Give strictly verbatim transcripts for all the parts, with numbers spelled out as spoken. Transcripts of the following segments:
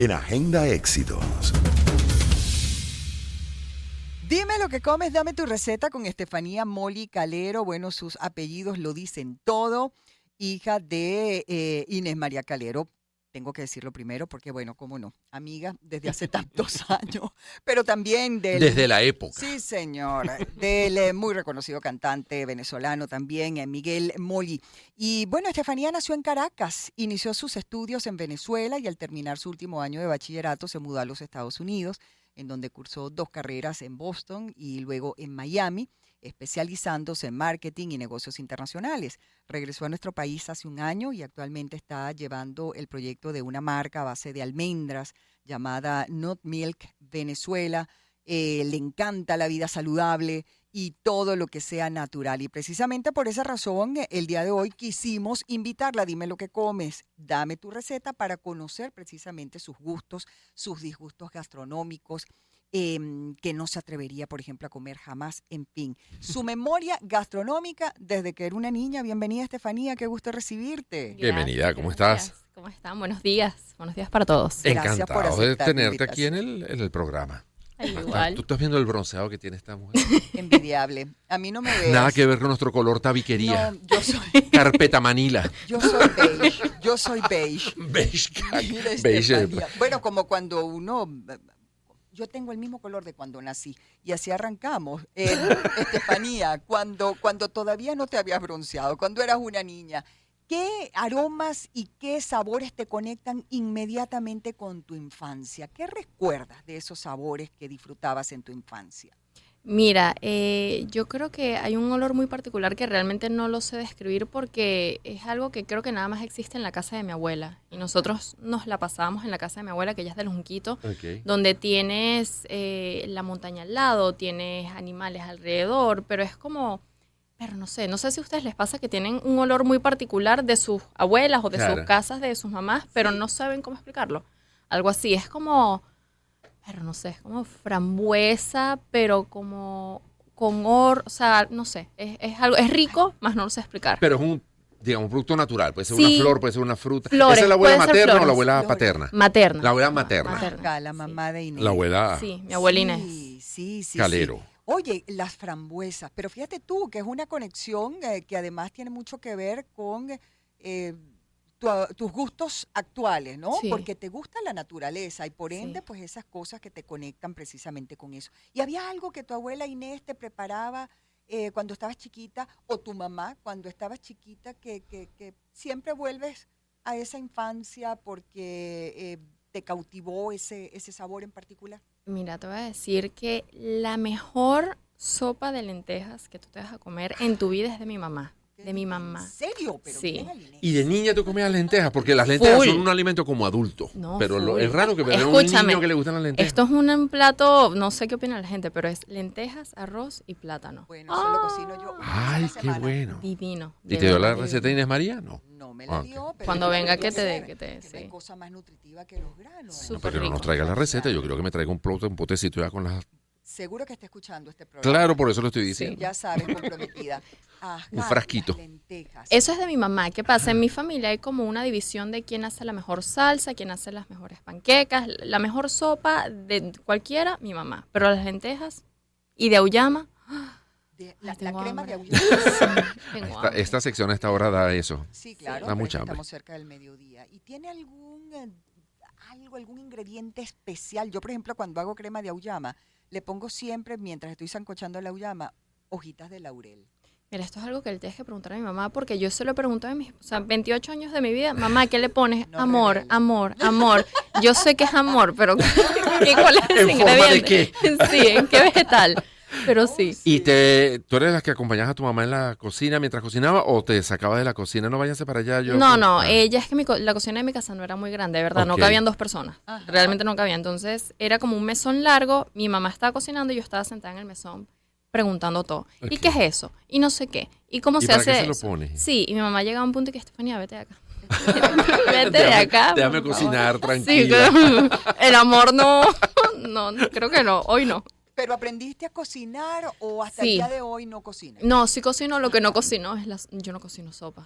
En Agenda Éxitos. Dime lo que comes, dame tu receta con Estefanía Molly Calero. Bueno, sus apellidos lo dicen todo. Hija de eh, Inés María Calero. Tengo que decirlo primero porque, bueno, cómo no, amiga desde hace tantos años, pero también del... Desde la época. Sí, señor, del eh, muy reconocido cantante venezolano también, eh, Miguel Molly. Y bueno, Estefanía nació en Caracas, inició sus estudios en Venezuela y al terminar su último año de bachillerato se mudó a los Estados Unidos, en donde cursó dos carreras en Boston y luego en Miami, especializándose en marketing y negocios internacionales. Regresó a nuestro país hace un año y actualmente está llevando el proyecto de una marca a base de almendras llamada Nut Milk Venezuela. Eh, le encanta la vida saludable y todo lo que sea natural. Y precisamente por esa razón, el día de hoy quisimos invitarla. Dime lo que comes, dame tu receta para conocer precisamente sus gustos, sus disgustos gastronómicos, Eh, que no se atrevería, por ejemplo, a comer jamás, en fin. Su memoria gastronómica desde que era una niña. Bienvenida, Estefanía, qué gusto recibirte. Gracias, bienvenida, ¿cómo gracias. estás? ¿Cómo están? Buenos días, buenos días para todos. Gracias por Encantado de tenerte invitación. aquí en el, en el programa. Ay, igual. Tú estás viendo el bronceado que tiene esta mujer. Envidiable. A mí no me veas. Nada que ver con nuestro color tabiquería. No, yo soy... Carpeta Manila. Yo soy beige. Yo soy beige. Beige. Mira, beige. Estefanía. Bueno, como cuando uno... Yo tengo el mismo color de cuando nací y así arrancamos. Eh, Estefanía, cuando, cuando todavía no te habías bronceado, cuando eras una niña, ¿qué aromas y qué sabores te conectan inmediatamente con tu infancia? ¿Qué recuerdas de esos sabores que disfrutabas en tu infancia? Mira, eh, yo creo que hay un olor muy particular que realmente no lo sé describir porque es algo que creo que nada más existe en la casa de mi abuela. Y nosotros nos la pasábamos en la casa de mi abuela, que ella es de Los Junquitos, Okay. donde tienes eh, la montaña al lado, tienes animales alrededor, pero es como, pero no sé, no sé si a ustedes les pasa que tienen un olor muy particular de sus abuelas o de Claro. sus casas, de sus mamás, pero no saben cómo explicarlo. Algo así, es como... Pero no sé, es como frambuesa, pero como con or, o sea, no sé, es, es algo, es rico, más no lo sé explicar. Pero es un, digamos, un producto natural. Puede ser Sí. una flor, puede ser una fruta. Flores, ¿Esa es la abuela puede ser materna o flores. la abuela Flores. paterna? Materna. La abuela Ma- materna. Acá, la mamá de Inés. La abuela Sí, mi abuela Inés. Sí, sí, sí. Calero. Sí. Oye, las frambuesas, pero fíjate tú que es una conexión eh, que además tiene mucho que ver con eh, tu- tus gustos actuales, ¿no? Sí. Porque te gusta la naturaleza y por ende, Sí. pues esas cosas que te conectan precisamente con eso. ¿Y había algo que tu abuela Inés te preparaba eh, cuando estabas chiquita o tu mamá cuando estabas chiquita que, que, que siempre vuelves a esa infancia porque eh, te cautivó ese, ese sabor en particular? Mira, te voy a decir que la mejor sopa de lentejas que tú te vas a comer en tu vida es de mi mamá. De mi mamá. ¿En serio? Pero Sí. bien, Inés. Y de niña tú comías lentejas, porque las lentejas Full. son un alimento como adulto. No, pero lo- full. es raro que vean un Escúchame, niño que le gustan las lentejas. Esto es un, un plato, no sé qué opina la gente, pero es lentejas, arroz y plátano. Bueno, eso lo cocino yo. una vez a Ay, la qué semana. bueno. Divino. ¿Y de te dio la verdad. receta de Inés María? No. No me la Ah, dio, pero Cuando yo venga quiero que te dé, hacer, que te dé, que no hay sí. cosa más nutritiva que los granos. Súper Pero no nos rico. traiga la receta. Yo creo que me traiga un pote, un potecito ya con las... Seguro que está escuchando este programa. Claro, por eso lo estoy diciendo. Ya sabes, comprometida. Ajá, Un frasquito. las lentejas. Eso es de mi mamá. ¿Qué pasa? En mi familia hay como una división de quién hace la mejor salsa, quién hace las mejores panquecas, la mejor sopa de cualquiera, mi mamá. Pero las lentejas y de auyama, De- la, la tengo crema hambre. de auyama. tengo Esta, hambre. esta sección a esta hora da eso. Sí, claro, Da pero mucha es que hambre. estamos cerca del mediodía. ¿Y tiene algún eh, algo, algún ingrediente especial? Yo, por ejemplo, cuando hago crema de auyama, le pongo siempre, mientras estoy sancochando la auyama, hojitas de laurel. Mira, esto es algo que le tienes que preguntar a mi mamá porque yo se lo pregunto a mis, o sea, veintiocho años de mi vida, mamá, ¿qué le pones? No amor, revela. amor, amor. Yo sé que es amor, pero ¿qué, ¿cuál es ese ¿En forma de ingrediente? Sí, ¿en qué vegetal? Pero sí. ¿Y te, tú eres la que acompañabas a tu mamá en la cocina mientras cocinaba o te sacabas de la cocina? No váyanse para allá. Yo, No, no, Ah. ella es que mi co- la cocina de mi casa no era muy grande, de verdad, no Ok. cabían dos personas, Ajá. realmente no cabía, entonces era como un mesón largo, mi mamá estaba cocinando y yo estaba sentada en el mesón preguntando todo, ¿y Ok. qué es eso? Y no sé qué, ¿y cómo ¿Y se para hace qué se lo eso? pones? Sí, y mi mamá llega a un punto y que, Estefanía, vete de acá, vete de acá. Déjame por favor. cocinar Sí, tranquila. que- el amor no, no, no, creo que no, hoy no. ¿Pero aprendiste a cocinar o hasta Sí. el día de hoy no cocinas? No, sí cocino, lo que no cocino es las, yo no cocino sopas.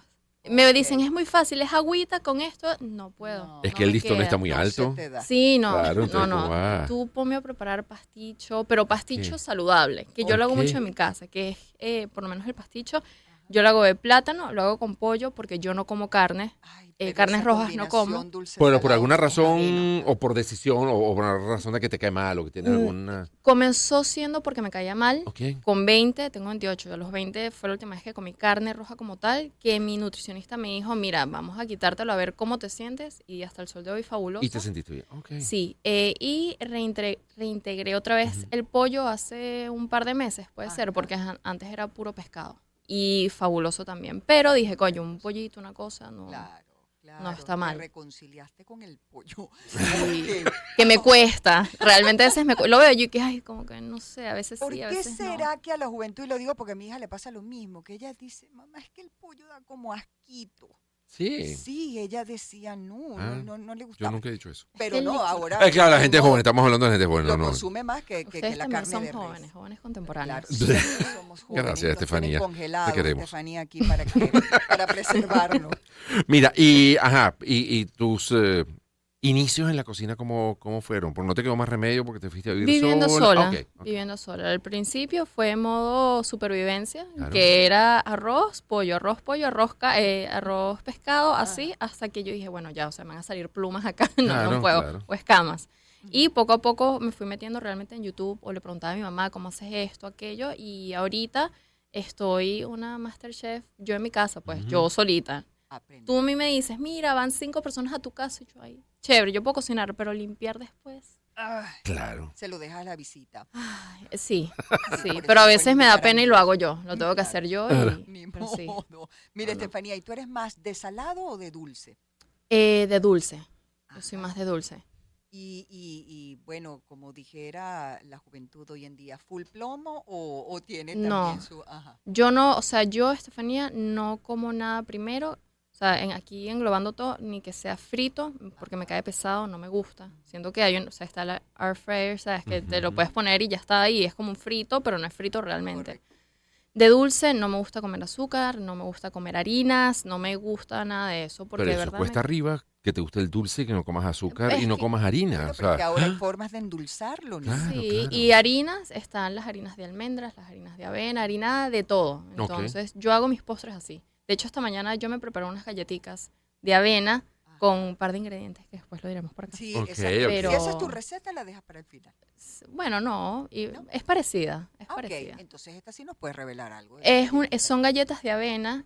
Me dicen, es muy fácil, es agüita con esto. No puedo. No. Es no que el me listón queda. está muy No alto. se te da. Sí, no, Claro, no, entonces, no. ¿cómo va? Tú ponme a preparar pasticho, pero pasticho ¿Qué? saludable, que yo lo hago Ok. mucho en mi casa, que es, eh, por lo menos el pasticho, yo lo hago de plátano, lo hago con pollo, porque yo no como carne. Ay, Eh, pero carnes esa rojas no como. combinación dulce Bueno, por salado alguna es razón, divino. o por decisión, o, o por una razón de que te cae mal, o que tienes Mm, alguna... Comenzó siendo porque me caía mal. Ok. Con veinte, tengo veintiocho, a los veinte fue la última vez que comí carne roja como tal, que mi nutricionista me dijo, mira, vamos a quitártelo a ver cómo te sientes, y hasta el sol de hoy fabuloso. Y te sentiste bien. Ok. Sí, eh, y reintre- reintegré otra vez Ujú. el pollo hace un par de meses, puede ser, Ajá. porque an- antes era puro pescado. Y fabuloso también. Pero dije, coño, un pollito, una cosa, no. Claro, claro. está te mal. reconciliaste con el pollo. Sí. Ok. Que me cuesta. Realmente a veces me cu- lo veo yo y que, ay, como que no sé, a veces ¿Por sí, a qué veces será que a la juventud, y lo digo porque a mi hija le pasa lo mismo, que ella dice, mamá, es que el pollo da como asquito? Sí. Sí, ella decía, no, Ah, no, no, no le Yo gustaba. nunca he dicho eso. Pero Es que no, el- ahora... Eh, claro, la gente uno joven, estamos hablando de gente joven. Lo No, no. consume más que, que, que Ustedes la también carne son de res. jóvenes, jóvenes contemporáneos. Claro, siempre somos jóvenes. Gracias, nos Estefanía. tienen Te congelados, queremos. Estefanía, aquí para, que, para preservarnos. Mira, y, ajá, y, y tus eh, inicios en la cocina, ¿cómo, cómo fueron? Porque no te quedó más remedio porque te fuiste a vivir Viviendo sola. sola, Ah, ok, ok. viviendo sola. Al principio fue en modo supervivencia, Claro. que era arroz, pollo, arroz, pollo, arroz, ca- eh, arroz, pescado, así, hasta que yo dije, bueno, ya, o sea, me van a salir plumas acá, no, Claro, no puedo, claro. o escamas. Y poco a poco me fui metiendo realmente en YouTube, o le preguntaba a mi mamá cómo haces esto, aquello, y ahorita estoy una Masterchef, yo en mi casa, pues, Ujú. yo solita. Aprende. Tú a mí me dices, mira, van cinco personas a tu casa, y yo ahí, chévere, yo puedo cocinar, pero limpiar después... Ay, Claro. se lo dejas a la visita. Ay, sí, sí, Por eso pero a pueden veces me da invitar pena y lo amigos. hago yo, lo tengo que hacer yo. Y, Ni pero sí. modo. Mira, Estefanía, ¿y tú eres más de salado o de dulce? Eh, de dulce, yo soy Ajá. más de dulce. Y, y, y bueno, como dijera la juventud hoy en día, ¿full plomo o, o tiene también No. su...? Ajá. Yo no, o sea, yo, Estefanía, no como nada primero, o sea, en, aquí englobando todo, ni que sea frito, porque me cae pesado, no me gusta. Siento que hay un, o sea, está la air fryer, sabes, que te lo Ujú. puedes poner y ya está ahí, es como un frito, pero no es frito realmente. Correcto. De dulce no me gusta comer azúcar, no me gusta comer harinas, no me gusta nada de eso, porque Pero de eso verdad cuesta me- arriba, que te guste el dulce y que no comas azúcar Es y no que- comas harina. Bueno, O pero que sea, ahora hay formas de endulzarlo, ¿no? Claro, Sí, claro. y harinas, están las harinas de almendras, las harinas de avena, harina de todo. Ok. Entonces, yo hago mis postres así. De hecho, esta mañana yo me preparé unas galletitas de avena con un par de ingredientes que después lo diremos por acá. Sí, Ok, exacto. ok. Pero- Si esa es tu receta, la dejas para el final. S- Bueno, no, y ¿No? es parecida, es Ah, ok, parecida. entonces esta sí nos puede revelar algo. Es un, es- son galletas de avena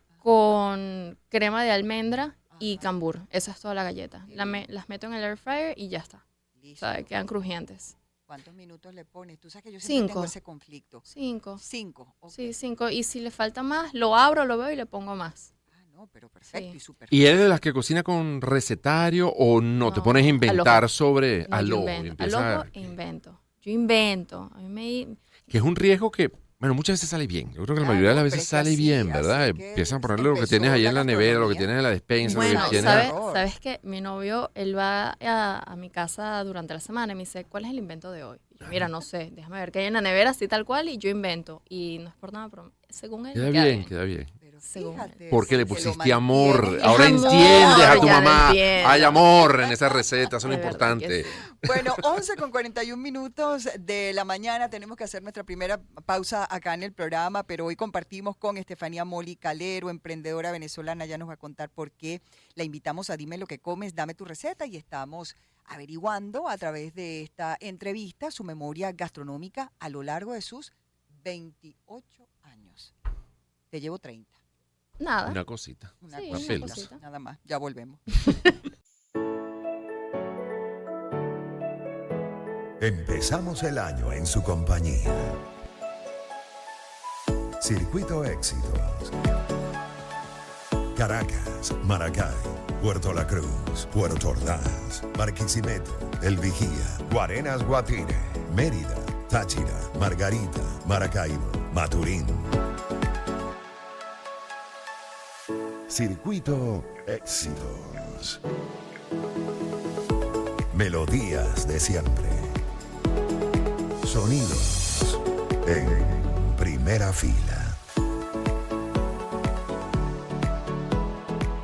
con crema de almendra y Ajá. cambur. Esa es toda la galleta. La me- las meto en el air fryer y ya está. O Listo. sea, quedan crujientes. ¿Cuántos minutos le pones? Tú sabes que yo siempre tengo Cinco. ese conflicto. Cinco. Cinco. ok. Sí, cinco. Y si le falta más, lo abro, lo veo y le pongo más. Ah, no, pero perfecto Sí. y súper. ¿y eres de las que cocina con recetario o no? Te No, pones a al inventar ojo. sobre No, al yo ojo y invento. Al empiezas ojo a- e invento. Yo invento. A mí me... Que es un riesgo que, bueno, muchas veces sale bien. Yo creo que la Claro, mayoría de las pero veces es que sale así- bien, así ¿verdad? que Empiezan a ponerle lo que empezó tienes ahí la en la nevera, lo que gastronomía. tienes en la despensa, Bueno, lo que tienes... ¿sabes, Horror. ¿sabes qué? Mi novio, él va a, a mi casa durante la semana y me dice, ¿cuál es el invento de hoy? Y yo, mira, no sé, déjame ver qué hay en la nevera, así tal cual, y yo invento. Y no es por nada, pero según él, Queda queda bien, queda bien. Pero Según fíjate, Porque le lo pusiste amor. mantienes. Ahora Es amor, entiendes a tu ya lo mamá. entiendo. Hay amor en esa receta, eso es lo De verdad que importante. sí. Bueno, once con cuarenta y un minutos de la mañana. Tenemos que hacer nuestra primera pausa acá en el programa, pero hoy compartimos con Estefanía Moli Calero, emprendedora venezolana. Ya nos va a contar por qué la invitamos a Dime lo que comes, dame tu receta, y estamos averiguando a través de esta entrevista su memoria gastronómica a lo largo de sus veintiocho años. Te llevo treinta. Nada. Una cosita. Una Sí, cosita, una cosita. nada más. Ya volvemos. Empezamos el año en su compañía. Circuito Éxitos. Caracas, Maracay, Puerto La Cruz, Puerto Ordaz, Barquisimeto, El Vigía, Guarenas Guatire, Mérida, Táchira, Margarita, Maracaibo, Maturín. Circuito Éxitos. Melodías de siempre. Sonidos en primera fila.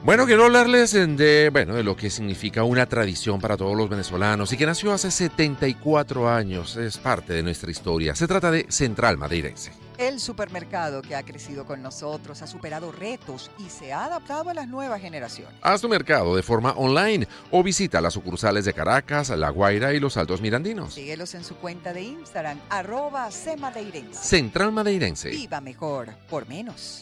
Bueno, quiero hablarles de, bueno, de lo que significa una tradición para todos los venezolanos y que nació hace setenta y cuatro años. Es parte de nuestra historia. Se trata de Central Madeirense. El supermercado que ha crecido con nosotros, ha superado retos y se ha adaptado a las nuevas generaciones. Haz tu mercado de forma online o visita las sucursales de Caracas, La Guaira y los Altos Mirandinos. Síguelos en su cuenta de Instagram, arroba cmadeirense. Central Madeirense. Viva mejor, por menos.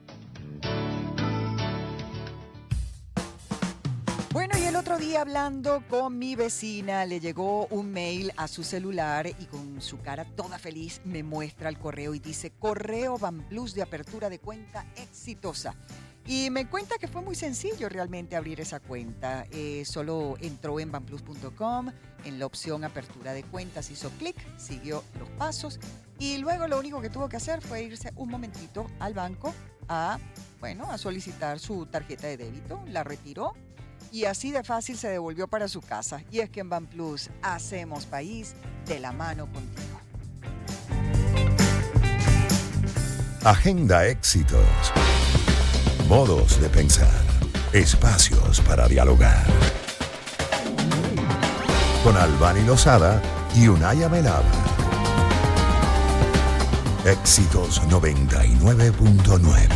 Bueno, y el otro día hablando con mi vecina, le llegó un mail a su celular y con su cara toda feliz me muestra el correo y dice: correo BanPlus de apertura de cuenta exitosa. Y me cuenta que fue muy sencillo realmente abrir esa cuenta. Eh, solo entró en banplus punto com, en la opción apertura de cuentas hizo clic, siguió los pasos y luego lo único que tuvo que hacer fue irse un momentito al banco a, bueno, a solicitar su tarjeta de débito, la retiró. Y así de fácil se devolvió para su casa. Y es que en BanPlus hacemos país de la mano contigo. Agenda éxitos. Modos de pensar. Espacios para dialogar. Con Albany Lozada y Unaya Melaba. Éxitos noventa y nueve punto nueve.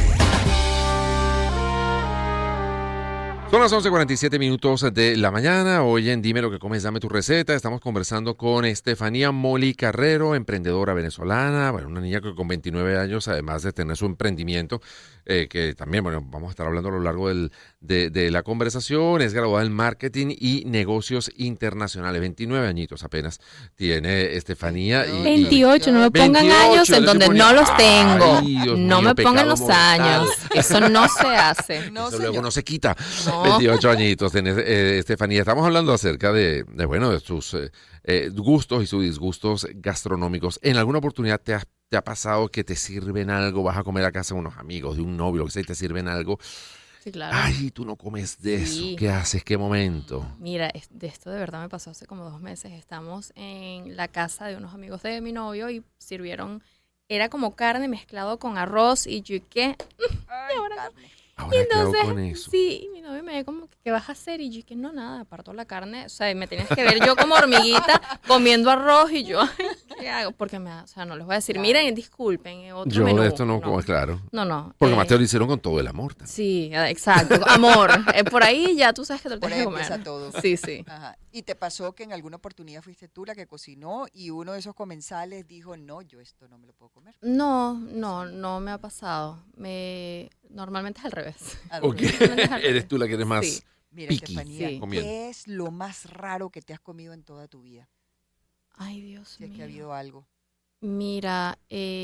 Son las once cuarenta y siete minutos de la mañana. Hoy en Dime lo que comes, dame tu receta. Estamos conversando con Estefanía Moli Carrero, emprendedora venezolana. Bueno, una niña que con veintinueve años, además de tener su emprendimiento, eh, que también, bueno, vamos a estar hablando a lo largo del, de, de la conversación. Es graduada en marketing y negocios internacionales. veintinueve añitos apenas tiene Estefanía. Y, veintiocho, no me pongan veintiocho, años en donde ponía, no los tengo. Ay, Dios no mío, me pongan los mortal. años. Eso no se hace. No, Eso luego señor. no se quita. No. veintiocho añitos tiene eh, Estefanía. Estamos hablando acerca de, de bueno, de sus eh, eh, gustos y sus disgustos gastronómicos. ¿En alguna oportunidad te, has, te ha pasado que te sirven algo? Vas a comer a casa de unos amigos, de un novio, lo que sea, y te sirven algo. Sí, claro. Ay, tú no comes de Sí. eso. ¿Qué haces? ¿Qué momento? Mira, es- de esto de verdad me pasó hace como dos meses. Estamos en la casa de unos amigos de mi novio y sirvieron, era como carne mezclado con arroz y yo, ¿qué? Ay, ahora carne. Ahora, ¿qué hago Entonces, con eso? sí, y mi novio me ve como, ¿qué vas a hacer? Y yo, que no, nada, aparto la carne. O sea, me tenías que ver yo como hormiguita comiendo arroz y yo, ay, ¿qué hago? Porque me, o sea, no les voy a decir, miren, disculpen, eh, otro Yo menú. de esto no, como, claro. No, no. Porque eh, más te lo hicieron con todo el amor también. Sí, eh, exacto, amor. Eh, por ahí ya tú sabes que te lo Por tienes ahí que comer. empieza todo. Sí, sí. Ajá. ¿Y te pasó que en alguna oportunidad fuiste tú la que cocinó y uno de esos comensales dijo: no, yo esto no me lo puedo comer? No, no, no me ha pasado. Me normalmente es al revés. ¿A Ok. dónde? Eres tú la que eres más Sí. Mira, picky Estefanía, Sí. comiendo. ¿qué es lo más raro que te has comido en toda tu vida? Ay, Dios Si es que ha mío. habido algo. Mira,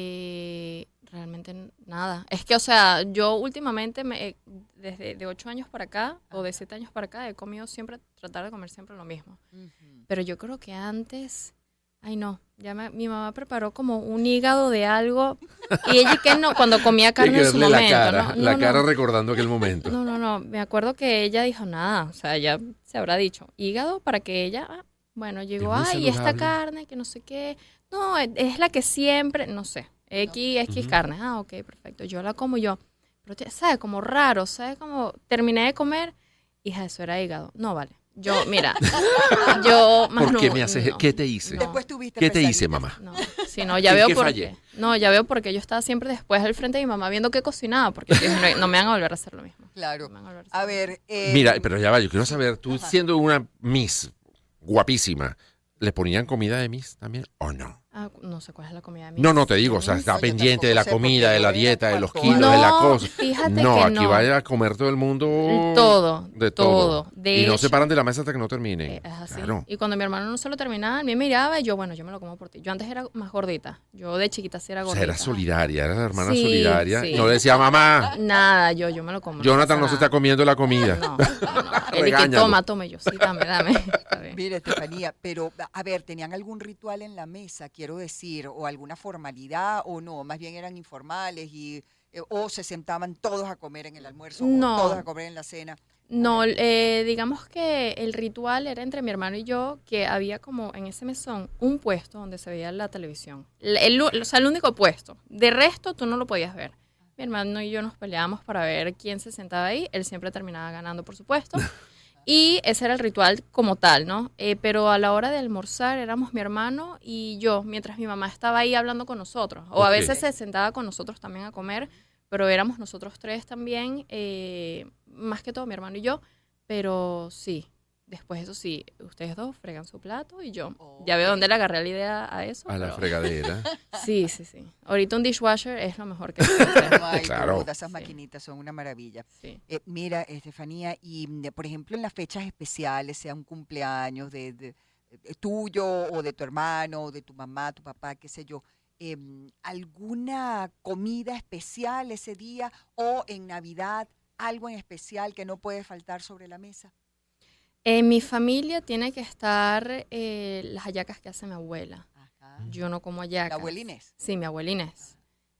eh, realmente n- nada. Es que, o sea, yo últimamente, me, he- desde de ocho años para acá, o de siete años para acá, he comido siempre, tratar de comer siempre lo mismo. Ujú. Pero yo creo que antes, ay no, ya me- mi mamá preparó como un hígado de algo, y ella que no, cuando comía Hay carne que en su verle la momento, cara, ¿no? la No, cara no. recordando aquel momento. No, no, no. Me acuerdo que ella dijo nada. O sea, ya se habrá dicho hígado para que ella, ah, bueno, llegó, muy ay, esta saludable. carne, que no sé qué. No, es, es la que siempre, no sé, X, X Ujú. carne. Ah, ok, perfecto. Yo la como yo. Pero, te- ¿sabe? Como raro, ¿sabe? Como terminé de comer, hija, eso era hígado. No, vale. Yo, mira, yo más ¿Por qué no, me haces? no, ¿Qué te hice? no. Después tuviste ¿Qué te hice, pesadillas. mamá? No, sí, no, ya ¿En veo qué por fallé? qué. No, ya veo porque yo estaba siempre después al frente de mi mamá viendo qué cocinaba, porque dije, no, no me van a volver a hacer lo mismo. Claro. No me van a volver a A hacer lo ver, eh, Mira, pero ya va, yo quiero saber, tú Ajá. siendo una Miss guapísima, ¿le ponían comida de Miss también o no? Ah, no sé cuál es la comida de mi No, no te digo, o sea, No, está yo pendiente de tampoco la sé, comida, porque de la yo era dieta, de los cuarto kilos, año. de la No, cosa. fíjate No, que aquí no. vaya a comer todo el mundo. Todo, De todo. todo. De y no hecho, se paran de la mesa hasta que no terminen. eh, es así. Claro. Y cuando mi hermano no se lo terminaba, él me miraba y yo, bueno, yo me lo como por ti. Yo antes era más gordita. Yo de chiquita sí era O gordita. sea, era solidaria, era la hermana Sí, solidaria. sí. Y no le decía, mamá, Nada, yo, yo me lo como. Jonathan no pasa se está nada. comiendo la comida. No, no, no. Él y que Regáñalo. toma, tome yo. Sí, dame, dame. Está bien. Mira, Estefanía, pero a ver, ¿tenían algún ritual en la mesa, quiero decir, o alguna formalidad o no? Más bien eran informales y eh, o se sentaban todos a comer en el almuerzo No. o todos a comer en la cena. No, eh, digamos que el ritual era entre mi hermano y yo, que había como en ese mesón un puesto donde se veía la televisión. El, el- o sea, el único puesto. De resto, tú no lo podías ver. Mi hermano y yo nos peleábamos para ver quién se sentaba ahí. Él siempre terminaba ganando, por supuesto. Y ese era el ritual como tal, ¿no? Eh, pero a la hora de almorzar éramos mi hermano y yo, mientras mi mamá estaba ahí hablando con nosotros. O a Ok. veces se sentaba con nosotros también a comer, pero éramos nosotros tres también, eh, más que todo mi hermano y yo. Pero sí, después eso sí, ustedes dos fregan su plato y yo. Ya veo dónde le agarré la idea a eso. A la pero- fregadera. Sí, sí, sí. Ahorita un dishwasher es lo mejor que se puede hacer. Ay, Claro. todas esas Sí. maquinitas son una maravilla. Sí. Eh, mira, Estefanía, y mm, por ejemplo en las fechas especiales, sea un cumpleaños de, de- de tuyo o de tu hermano o de tu mamá, tu papá, qué sé yo, em, ¿alguna comida especial ese día o en Navidad algo en especial que no puede faltar sobre la mesa? En mi familia tiene que estar eh, las hallacas que hace mi abuela. Ajá. Yo no como ¿La hallacas. abuela Inés? Sí, mi abuela Inés.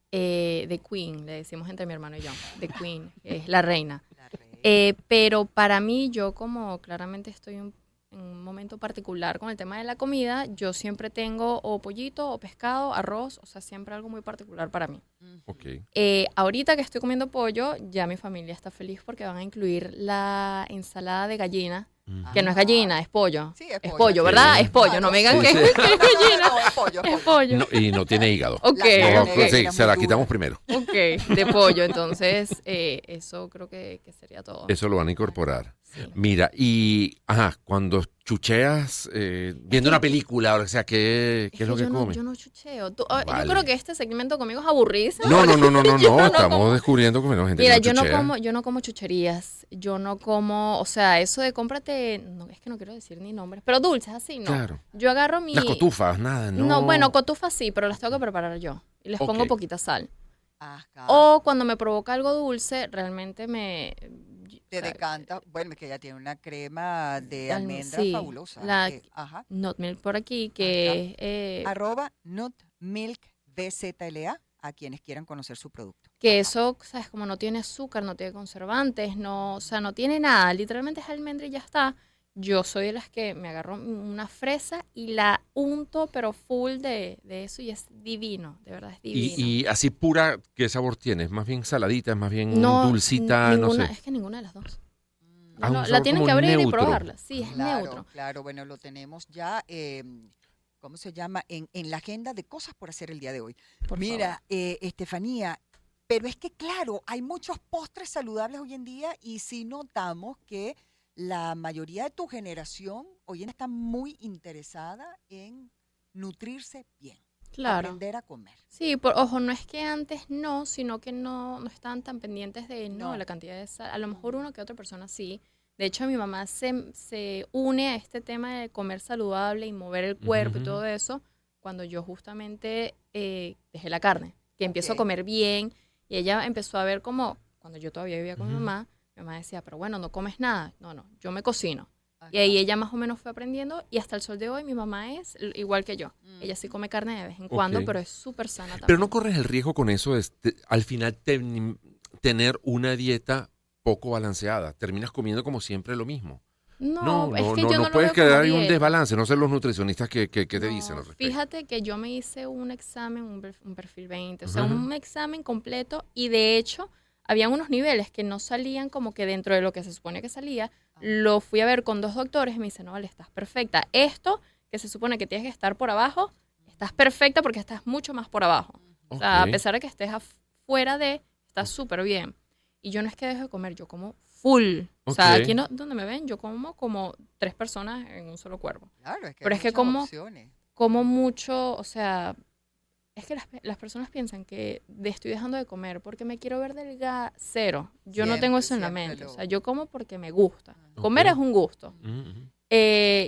Eh, The Queen, le decimos entre mi hermano y yo. The Queen, es la reina. La reina. Eh, pero para mí, yo como claramente estoy un- en un momento particular con el tema de la comida, yo siempre tengo o pollito o pescado, arroz, o sea, siempre algo muy particular para mí. Ujú. Ok. Eh, ahorita que estoy comiendo pollo, ya mi familia está feliz porque van a incluir la ensalada de gallina, Ujú. que no es gallina, es pollo. Sí, es Es pollo. pollo, ¿verdad? Sí. Es pollo, no me digan Sí, que, sí. que es gallina, No, es pollo, es es pollo. pollo. No, y no tiene hígado. Ok, La carne No, ok. negra sí, es se la muy quitamos dura. primero. Ok, de pollo, entonces eh, eso creo que, que sería todo. Eso lo van a incorporar. Sí. Mira, y ajá, cuando chucheas eh, viendo una película, o sea, ¿qué, qué es lo que yo no, comes? yo no chucheo. Tú- ah, Vale. Yo creo que este segmento conmigo es aburridísimo. No, no, no, no, no, Yo no, no estamos como- descubriendo que menos gente Mira, que yo no chuchea. como, yo no como chucherías, yo no como, o sea, eso de cómprate, no, es que no quiero decir ni nombres, pero dulces así, no. Claro. Yo agarro mi... Las cotufas, nada, no. No, bueno, cotufas sí, pero las tengo que preparar yo. Y les pongo Ok. poquita sal. Ajá. O cuando me provoca algo dulce, realmente me... Te o sea, decanta, bueno, es que ella tiene una crema de Al- almendra sí, fabulosa. la- que- ajá. Nut milk por aquí, que Ajá. es, eh, Arroba Nut Milk B Z L A a quienes quieran conocer su producto. que eso, sabes, como no tiene azúcar, no tiene conservantes, no, o sea, no tiene nada, literalmente es almendra y ya está. Yo soy de las que me agarro una fresa y la unto, pero full de, de eso y es divino, de verdad es divino. Y, y así pura, ¿qué sabor tiene? ¿Es más bien saladita, es más bien no, dulcita? n- No ninguna, sé. es que ninguna de las dos. Ah, No, un la sabor tienen como que abrir neutro. y probarla, sí, es Claro, neutro. claro, bueno, lo tenemos ya, eh, ¿cómo se llama? En, en la agenda de cosas por hacer el día de hoy. Por Mira, eh, Estefanía, pero es que claro, hay muchos postres saludables hoy en día y sí notamos que la mayoría de tu generación hoy en día está muy interesada en nutrirse bien, Claro. aprender a comer. Sí, por, ojo, no es que antes no, sino que no, no estaban tan pendientes de no, No. la cantidad de sal. A lo mejor uno que otra persona sí. De hecho, mi mamá se, se une a este tema de comer saludable y mover el cuerpo Ujú. y todo eso cuando yo justamente eh, dejé la carne, que empiezo a Ok. comer bien y ella empezó a ver como, cuando yo todavía vivía con mi Ujú. mamá, mi mamá decía, pero bueno, no comes nada. No, no, yo me cocino. Y Ajá. ahí ella más o menos fue aprendiendo y hasta el sol de hoy mi mamá es l- igual que yo. Mm. Ella sí come carne de vez en cuando, Ok. pero es súper sana también. Pero no corres el riesgo con eso de este- al final ten- tener una dieta poco balanceada. Terminas comiendo como siempre lo mismo. No, No, es no, que no, yo no no, lo puedes veo como quedar ahí un dieta. desbalance. No sé los nutricionistas que, que, que te No, dicen al respecto. Fíjate que yo me hice un examen, un, perf- un perfil veinte, o sea, Ujú. un examen completo y de hecho había unos niveles que no salían como que dentro de lo que se supone que salía. Lo fui a ver con dos doctores y me dicen, no, vale, estás perfecta. Esto que se supone que tienes que estar por abajo, estás perfecta porque estás mucho más por abajo. O sea, a Ok. pesar de que estés afuera de, estás súper bien. Y yo no es que dejo de comer, yo como full. O sea, Ok. aquí no, donde me ven, yo como como tres personas en un solo cuerpo. Claro, es que Pero hay es que muchas como- opciones. Como mucho, o sea, es que las, pe- las personas piensan que de- estoy dejando de comer porque me quiero ver delgada. Cero. Yo no Siempre, tengo eso en la siempre mente. lo- O sea, yo como porque me gusta. Ok. Comer es un gusto. Ujú, ujú. Eh,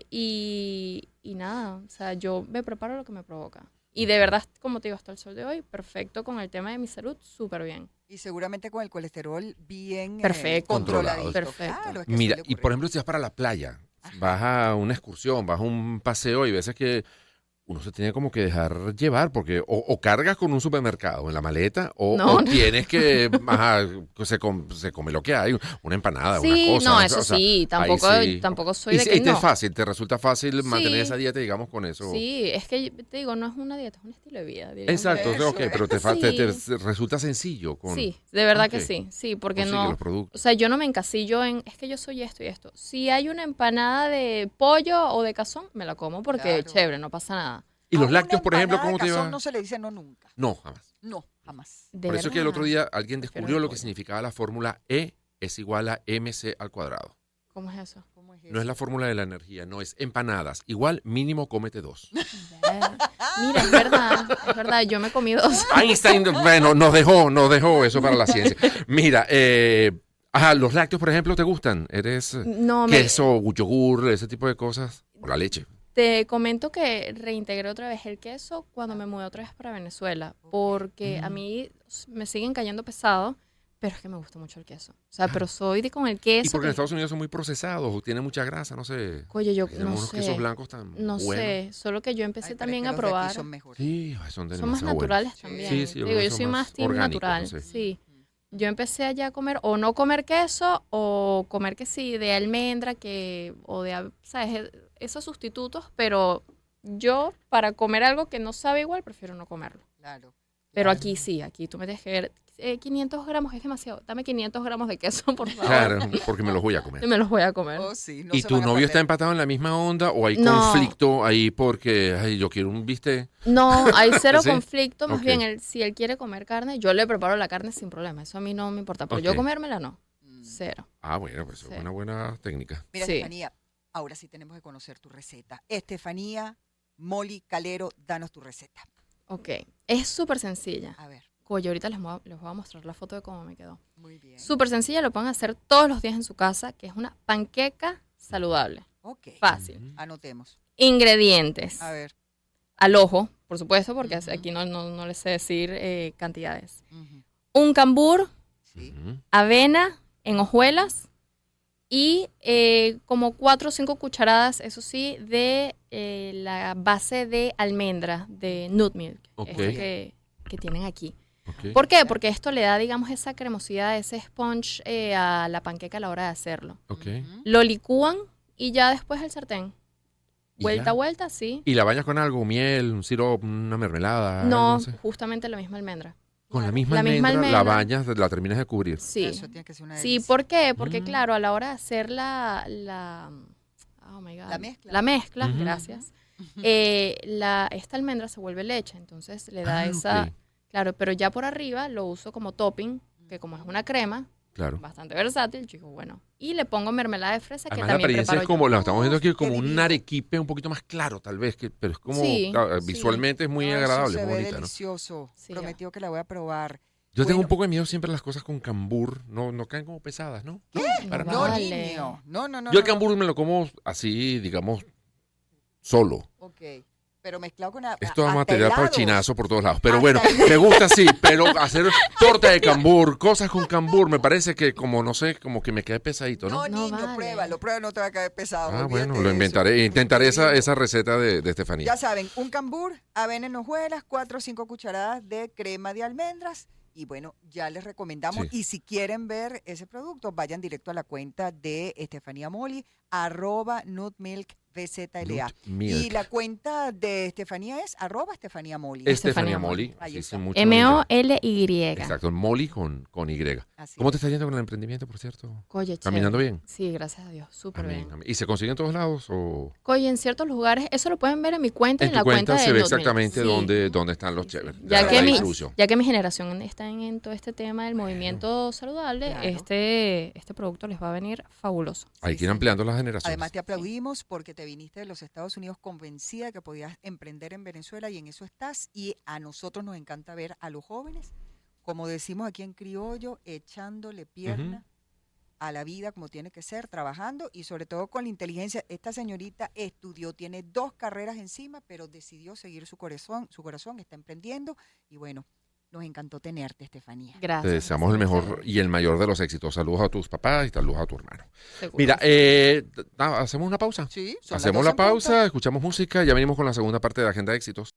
y, y nada, o sea, yo me preparo lo que me provoca. Y de verdad, como te digo, hasta el sol de hoy, perfecto con el tema de mi salud, súper bien. Y seguramente con el colesterol bien eh, Perfecto. controladito. Perfecto. Claro, es que Mira, suele y ocurrir. por ejemplo, si vas para la playa, vas a una excursión, vas a un paseo y veces que uno se tiene como que dejar llevar, porque o, o cargas con un supermercado en la maleta, o, No, o no. tienes que, ajá, se, com- se come lo que hay, una empanada, Sí, una cosa. no, o eso sea, sí, ahí tampoco, sí. tampoco soy Y, de si- que y te no. es fácil, te resulta fácil mantener Sí. esa dieta, digamos, con eso. Sí, es que te digo, no es una dieta, es un estilo de vida. diría Exacto, yo. ok, pero te, fa- te- te Sí. resulta sencillo. Con, Sí, de verdad que Ok. sí, sí, porque Consigue no, los productos. o sea, yo no me encasillo en, es que yo soy esto y esto. Si hay una empanada de pollo o de cazón, me la como porque Claro. chévere, no pasa nada. Y A los una lácteos, por ejemplo, empanada ¿cómo de te cazón va? no se le dice no nunca. No, jamás. No, jamás. De Por eso es que el otro verdad. día alguien Prefiero descubrió de lo que pollo. significaba la fórmula E es igual a mc al cuadrado. ¿Cómo es eso? ¿Cómo es No eso? es la fórmula de la energía, no es empanadas. Igual mínimo cómete dos. Ver- Mira, es verdad, es verdad, yo me comí dos. Einstein, bueno, nos dejó, nos dejó eso para la ciencia. Mira, eh, ajá, los lácteos, por ejemplo, ¿te gustan? ¿Eres eh, No, me, queso, yogur, ese tipo de cosas? O la leche. te comento que reintegré otra vez el queso cuando me mudé otra vez para Venezuela, porque a Mm. mí me siguen cayendo pesado, pero es que me gusta mucho el queso. O sea, pero soy de con el queso. Y porque en que- Estados Unidos son muy procesados o tienen mucha grasa, no sé. Oye, yo Tenemos no unos sé. quesos blancos tan No buenos. sé, solo que yo empecé Ay, pero es también que a los de aquí probar. son mejores. Sí, ay, son Son más demasiado buenos. naturales Sí. también. Sí, sí, Digo, algunos yo son soy más más team orgánicos, natural. no sé. Sí. Yo empecé allá a comer o no comer queso o comer que sí de almendra que o de, a- sabes, E- esos sustitutos, pero yo para comer algo que no sabe igual prefiero no comerlo. Claro. Pero claro. aquí sí, aquí tú me tienes que ver eh, quinientos gramos es demasiado. Dame quinientos gramos de queso, por favor. Claro, porque me los voy a comer. Y me los voy a comer. Oh, sí, no ¿Y se tu van a novio está perder. empatado en la misma onda o hay No. conflicto ahí porque, ay, yo quiero un bistec? No, hay cero ¿Sí? conflicto. Más Ok. bien, él, si él quiere comer carne, yo le preparo la carne sin problema. Eso a mí no me importa. Pero yo Ok. comérmela, no. Mm. Cero. Ah, bueno, pues es Sí. una buena técnica. Mira, Sí. Estefanía, ahora sí tenemos que conocer tu receta. Estefanía Moli Calero, danos tu receta. Ok. Es súper sencilla. A ver, Oye, ahorita les voy, a, les voy a mostrar la foto de cómo me quedó. muy bien. Súper sencilla, lo pueden hacer todos los días en su casa, que es una panqueca saludable. Ok, Fácil. Ujú. anotemos. Ingredientes. A ver. Al ojo, por supuesto, porque Ujú. aquí no, no, no les sé decir eh, cantidades. Ujú, Un cambur, sí. Ujú. avena en hojuelas y eh, como cuatro o cinco cucharadas, eso sí, de eh, la base de almendra, de nut milk, Ok. esto que, que tienen aquí. Ok. ¿Por qué? Porque esto le da, digamos, esa cremosidad, ese sponge eh, a la panqueca a la hora de hacerlo. Ok. Ujú. Lo licúan y ya después el sartén. ¿Y Vuelta ya? a vuelta, sí. ¿Y la bañas con algo? ¿Miel, un sirope, una mermelada? algo, No, sé? justamente la misma almendra. Con la misma la misma almendra, la almendra. bañas, la terminas de cubrir. Sí. Eso tiene que ser una Sí, delicia. ¿por qué? Porque Mm. claro, a la hora de hacer la, la oh my God, La mezcla. la mezcla, Ujú. gracias. eh, la, esta almendra se vuelve leche, entonces le da Ah, esa, ok. claro, pero ya por arriba lo uso como topping, que como es una crema, Claro. bastante versátil, chico, bueno. Y le pongo mermelada de fresa, que Además, la también apariencia preparo es como, yo. la estamos viendo aquí, Uf, qué como un divino. arequipe un poquito más claro, tal vez, que, pero es como, Sí, claro, sí. visualmente es muy No, eso agradable, se muy ve bonita, ¿no? delicioso. Sí, Prometió que la voy a probar. Yo tengo Bueno. un poco de miedo siempre a las cosas con cambur, no, no caen como pesadas, ¿no? ¿Qué? Para No No, vale. niño. No, no, no. Yo el no, cambur me lo como así, digamos, solo. no. Ok. Pero mezclado con... a- Esto vamos a hasta tirar para el helados. chinazo por todos lados. Pero Hasta bueno, me gusta así, pero hacer torta de cambur, cosas con cambur, me parece que como, no sé, como que me queda pesadito, ¿no? No, No niño, vale. pruébalo. Pruébalo, no te va a caer pesado. Ah, olvídate bueno, de lo eso. inventaré, intentaré esa, Divino. esa receta de, de Estefanía. Ya saben, un cambur, avena en hojuelas, cuatro o cinco cucharadas de crema de almendras. Y bueno, ya les recomendamos. Sí. Y si quieren ver ese producto, vayan directo a la cuenta de Estefanía Moli, arroba nutmilkvzla. Nut milk. Y la cuenta de Estefanía es arroba Estefanía Moli. Estefanía Estefanía Moli. Ahí así está. sin mucho M O inglés. L Y. Exacto, Moli con, con Y. Así ¿Cómo es. te está yendo con el emprendimiento, por cierto? Oye, ¿Caminando chévere. bien? Sí, gracias a Dios, súper Amén, bien. amén. ¿Y se consigue en todos lados o...? Oye, en ciertos lugares, eso lo pueden ver en mi cuenta y En en la tu cuenta cuenta se de ve Nutmilk. exactamente Sí. dónde, dónde están los Sí, sí. chéveres. Ya la- que, la mi, distribución. ya que mi generación está en, en todo este tema del movimiento saludable, Claro. este, este producto les va a venir fabuloso. Hay Sí, que ir sí. ampliando las generaciones. Además te aplaudimos porque te viniste de los Estados Unidos convencida que podías emprender en Venezuela y en eso estás. Y a nosotros nos encanta ver a los jóvenes, como decimos aquí en criollo, echándole pierna a la vida como tiene que ser, trabajando y sobre todo con la inteligencia. Esta señorita estudió, tiene dos carreras encima, pero decidió seguir su corazón, su corazón está emprendiendo y bueno, Nos encantó tenerte, Estefanía. Gracias. Te deseamos el gracias, mejor y el mayor de los éxitos. Saludos a tus papás y saludos a tu hermano. seguro. Mira, eh, ¿hacemos una pausa? Sí, son las Hacemos doce la en punto. pausa, escuchamos música, ya venimos con la segunda parte de la agenda de éxitos.